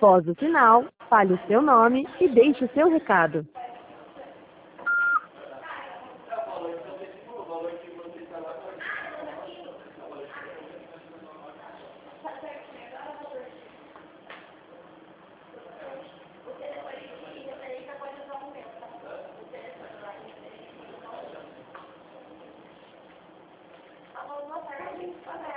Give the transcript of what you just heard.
Após o sinal, fale o seu nome e deixe o seu recado. Boa tarde.